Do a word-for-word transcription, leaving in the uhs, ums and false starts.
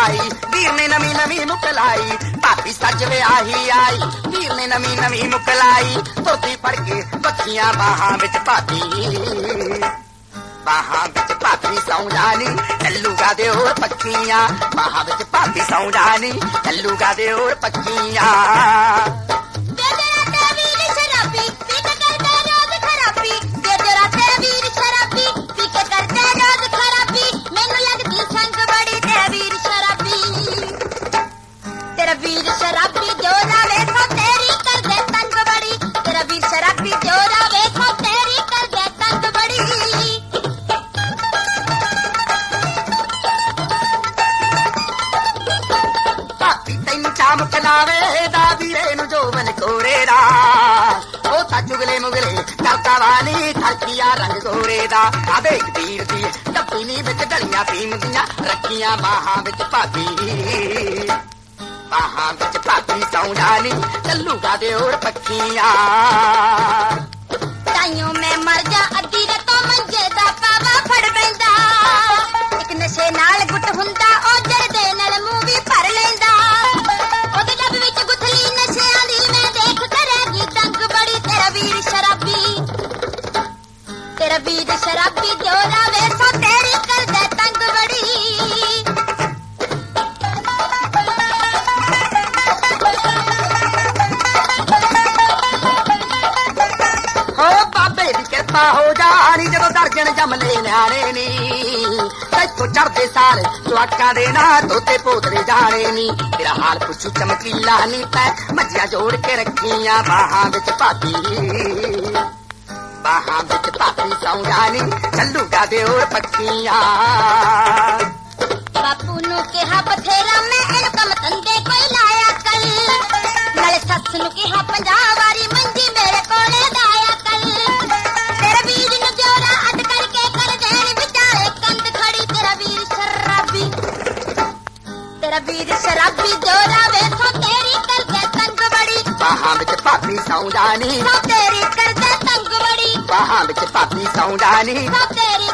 ਮੁਕਲਾਈ ਵੀਰ ਨੇ ਨਵੀਂ ਨਵੀਂ ਮੁਕਲਾਈ ਭਾਬੀ ਸੱਜ ਵਿਆਹੀ ਆਈ ਵੀਰ ਨੇ ਨਵੀਂ ਨਵੀਂ ਮੁਕਲਾਈ ਧੋਤੀ ਫੜ ਕੇ ਬੱਖੀਆਂ ਬਾਹਾਂ ਵਿੱਚ ਭਾਬੀ ਬਾਹਾਂ ਵਿੱਚ ਭਾਬੀ ਸੌਂ ਜਾਣੀ ਚੱਲੂਗਾ ਦੇ ਹੋਰ ਪੱਕੀਆਂ ਬਾਹਾਂ ਵਿੱਚ ਭਾਬੀ ਸੌਂ ਜਾਣੀ ਚੱਲੂਗਾ ਦੇ ਹੋਰ ਪੱਕੀਆਂ ਵੀਰ ਸ਼ਰਾਬੀ ਜੋਰਾ ਵੇਖੋ ਤੇਰੀ ਕਰਦੇ ਤੰਗ ਬੜੀ ਤੇਰਾ ਵੀਰ ਸ਼ਰਾਬੀ ਜੋਰਾ ਵੇਖੋ ਤੇਰੀ ਕਰਦੇ ਤੰਗ ਬੜੀ ਭਾਬੀ ਤੈਨੂੰ ਚਾਮ ਖਲਾਵੇ ਦਾ ਵੀਰੇ ਨੂੰ ਜੋਬਨ ਕੋਰੇ ਦਾ ਉਹ ਤਾਂ ਚੁਗਲੇ ਮੁਗਲੇ ਕਰਦਾ ਵਾਲੀ ਖਲਕੀਆ ਰੰਗ ਗੋਰੇ ਦਾ ਆਵੇ ਵੀਰ ਦੀ ਟੱਪੀਨੀ ਵਿੱਚ ਢਲੀਆਂ ਪੀਂਦੀਆਂ ਰੱਖੀਆਂ ਬਾਹਾਂ ਵਿੱਚ ਭਾਬੀ ਬਾਹਾਂ ਵਿੱਚ ਭਾਬੀ ਸੌਂ ਜਾਣੀ ਚੱਲੂਗਾ ਦੇ ਹੋਰ ਪੱਕੀਆਂ ਤਾਈਓ ਮੈਂ ਮਰ ਜਾ ਅੱਧੀ ਰਤੋਂ ਮੰਜੇ ਦਾ ਪਾਵਾ ਫੜ ਬੈਂਦਾ ਇੱਕ ਨਸ਼ੇ ਨਾਲ ਗੁੱਟ ਹੁੰਦਾ ਉਹ ਜਰਦੇ ਨਾਲ ਮੂੰਹ ਵੀ ਭਰ ਲੈਂਦਾ ਉਹਦੇ ਡੱਬ ਵਿੱਚ ਗੁੱਥਲੀ ਨਸ਼ਿਆਂ ਦੀ ਮੈਂ ਦੇਖ ਕਰੇਗੀ ਤੰਗ ਬੜੀ ਤੇਰਾ ਵੀਰ ਸ਼ਰਾਬੀ ਤੇਰਾ ਵੀਰ ਸ਼ਰਾਬੀ ਜੋਰਾ ਵੇਖੋ ਤੇਰੀ ਕਰਦੇ ਤੰਗ ਬੜੀ ਹੋ ਜਾਣੀ ਜਦੋਂ ਦਰਜਨ ਜਮਲੇ ਨਿਆਣੇ ਨੀ ਤੈਥੋਂ ਚੜਦੇ ਸਾਰ ਜਵਾਕਾਂ ਦੇ ਨਾ ਤੋਤੇ ਪੋਤਰੇ ਜਾਣੇ ਨੀ ਤੇਰਾ ਹਾਲ ਪੁੱਛੂ ਚਮਕੀਲਾ ਨੀ ਤੈ ਮੱਝੀਆਂ ਜੋੜ ਕੇ ਰੱਖੀਆਂ ਬਾਹਾਂ ਵਿੱਚ ਭਾਬੀ ਬਾਹਾਂ ਵਿੱਚ ਭਾਬੀ ਸੌਂ ਜਾਣੀ ਚੱਲੂਗਾ ਦੇ ਹੋਰ ਪੱਕੀਆਂ ਬਾਪੂ ਨੂੰ ਕਿਹਾ ਬਥੇਰਾ ਮੈਂ ਇਹਨੂੰ ਕੰਮ ਧੰਦੇ ਕੋਈ ਲਾਇਆ ਕੱਲ ਨਾਲੇ ਸੱਸ ਨੂੰ ਕਿਹਾ ਪੰਜਾਹ ਵਾਰੀ ਮੰਜੀ ਮੇਰੇ ਕੋਲੇ ਦਾਇਆ ਕੱਲ ਤੇਰਾ ਵੀਰ ਨੂੰ ਜੋਰਾ ਅੱਡ ਕਰਕੇ ਕਰ ਦੇਣ ਵਿਚਾਲੇ ਕੰਧ ਖੜੀ ਤੇਰਾ ਵੀਰ ਸ਼ਰਾਬੀ ਤੇਰਾ ਵੀਰ ਸ਼ਰਾਬੀ ਜੋਰਾ ਵੇਖੋ ਤੇਰੀ ਕਰਦੇ ਤੰਗ ਬੜੀ ਬਾਹਾਂ ਵਿੱਚ ਭਾਬੀ ਸੌਂ ਜਾਣੀ ਤੇਰੀ ਕਰਦੇ ਤੰਗ ਬੜੀ ਬਾਹਾਂ ਵਿੱਚ ਭਾਬੀ ਸੌਂ ਜਾਣੀ ਤੇਰੀ